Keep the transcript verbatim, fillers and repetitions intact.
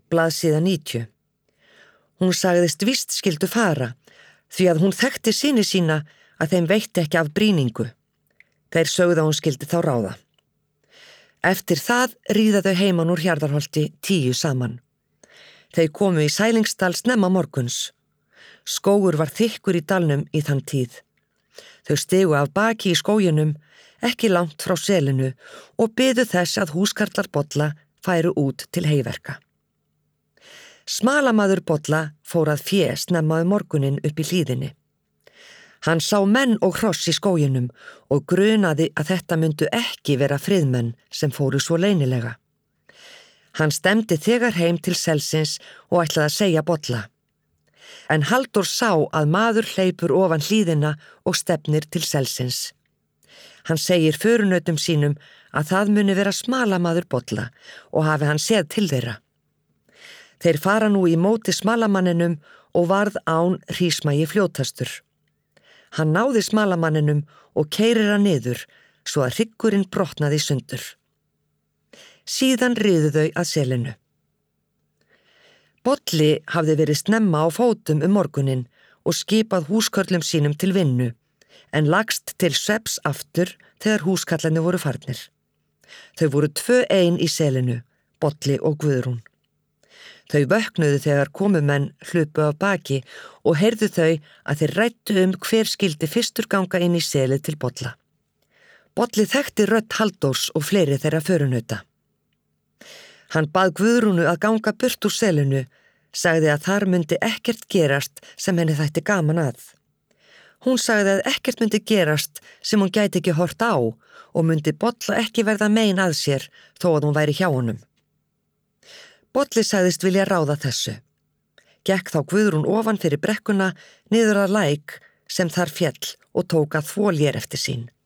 blaðsíða níutíu. Hún sagðist víst skyldu fara, því að hún þekkti syni sína að þeim veitti ekki af brýningu. Þeir sögðu að hún skyldi þá ráða. Eftir það ríða þau heiman úr Hjarðarholti tíu saman. Þau komu í Sælingsdal snemma morguns. Skógur var þykkur í dalnum í þann tíð. Þau stigu af baki í skóginum, ekki langt frá selinu og biðu þess að húskarlar Bolla færu út til heyverka. Smalamaður Bolla fór að fé snemma um morgunin upp í hlíðinni. Hann sá menn og hross í skóginum og grunaði að þetta myndu ekki vera friðmenn sem fóru svo leynilega. Hann stemdi þegar heim til selsins og ætlaði að segja Bolla. En Halldór sá að maður hleypur ofan hlíðina og stefnir til selsins. Hann segir förunautum sínum að það muni vera Smalamaður Bolla og hafi hann séð til þeirra. Þeir fara nú í móti smalamanninum og varð án hrísmægi fljótastur. Hann náði smalamanninum og keyrir hann niður svo að hryggurinn brotnaði sundur. Síðan riðu þau að selinu. Bolli hafði verið snemma á fótum um morgunin og skipað húskörlum sínum til vinnu, en lagst til svefns aftur þegar húskallarnir voru farnir. Þau voru tvö ein í selinu, Bolli og Guðrún. Þau vöknuðu þegar komumenn hlupu af baki og heyrðu þau að þeir ræddu um hver skyldi fyrstur ganga inn í selið til Bolla. Bolli þekkti rödd Halldórs og fleiri þeirra förunauta. Hann bað Guðrúnu að ganga burt úr selinu, sagði að þar myndi ekkert gerast sem henni þætti gaman að. Hún sagði að ekkert myndi gerast sem hún gæti ekki hort á og myndi Bolla ekki verða mein að sér þó að hún væri hjá honum. Bolli sagðist vilja ráða þessu. Gekk þá Guðrún ofan fyrir brekkuna niður að læk sem þar féll og tók að þvó lér eftir sín.